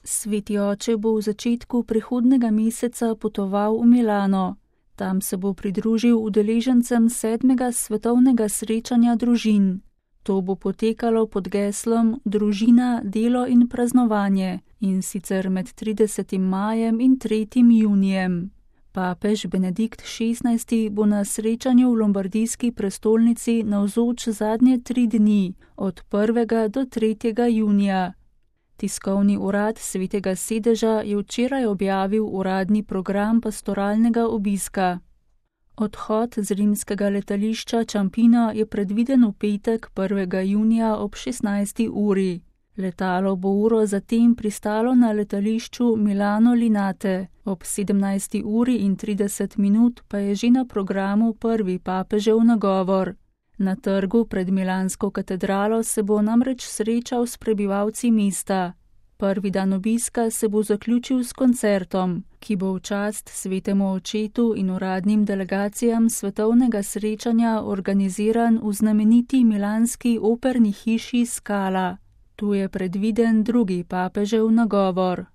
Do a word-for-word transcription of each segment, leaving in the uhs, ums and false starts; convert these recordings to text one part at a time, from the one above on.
Sveti oče bo v začetku prihodnega meseca potoval v Milano. Tam se bo pridružil udeležencem sedmega svetovnega srečanja družin. To bo potekalo pod geslom Družina, delo in praznovanje, in sicer med tridesetim majem in tretjim junijem. Papež Benedikt šestnajsti bo na srečanju v lombardijski prestolnici navzoč zadnje tri dni, od prvega do tretjega junija. Tiskovni urad Svetega sedeža je včeraj objavil uradni program pastoralnega obiska. Odhod z rimskega letališča Ciampino je predviden v petek prvega junija ob šestnajsti uri. Letalo bo uro zatem pristalo na letališču Milano Linate, ob sedemnajsti uri in trideset minut pa je že na programu prvi papežev nagovor. Na trgu pred milansko katedralo se bo namreč srečal s prebivalci mesta. Prvi dan obiska se bo zaključil s koncertom, ki bo v čast svetemu očetu in uradnim delegacijam svetovnega srečanja organiziran v znameniti milanski operni hiši Scala. Tu je predviden drugi papežev nagovor.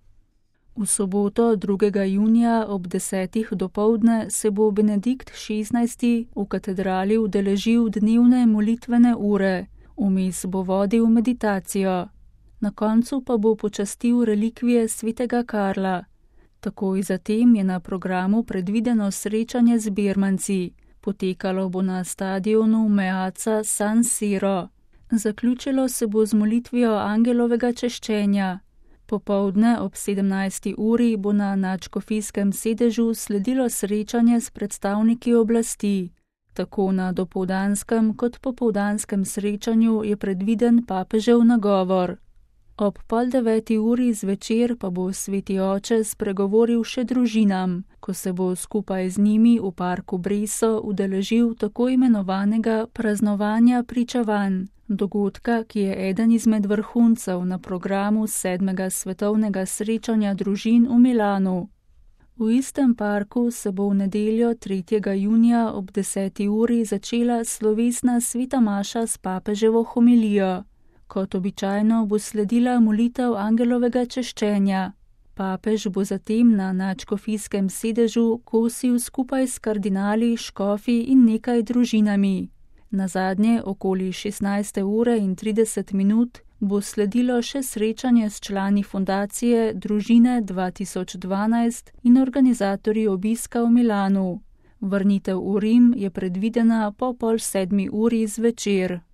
V soboto drugega junija ob desetih dopoldne se bo Benedikt šestnajsti v katedrali udeležil dnevne molitvene ure, vmes bo vodil meditacijo. Na koncu pa bo počastil relikvije svetega Karla. Takoj zatem je na programu predvideno srečanje z birmanci. Potekalo bo na stadionu Meazza San Siro. Zaključilo se bo z molitvijo angelovega češčenja. Popoldne ob sedemnajsti uri bo na nadškofijskem sedežu sledilo srečanje s predstavniki oblasti. Tako na dopoldanskem kot popoldanskem srečanju je predviden papežev nagovor. Ob pol deveti uri zvečer pa bo sveti oče spregovoril še družinam, ko se bo skupaj z njimi v parku Breso udeležil tako imenovanega praznovanja pričevanj, dogodka, ki je eden izmed vrhuncev na programu sedmega svetovnega srečanja družin v Milanu. V istem parku se bo v nedeljo tretjega junija ob deseti uri začela slovesna sveta maša s papeževo homilijo. Kot običajno bo sledila molitev angelovega češčenja. Papež bo zatem na nadškofijskem sedežu kosil skupaj s kardinali, škofi in nekaj družinami. Nazadnje okoli šestnajste ure in trideset minut bo sledilo še srečanje s člani fundacije Družine dva tisoč dvanajst in organizatorji obiska v Milanu. Vrnitev v Rim je predvidena po pol sedmi uri zvečer.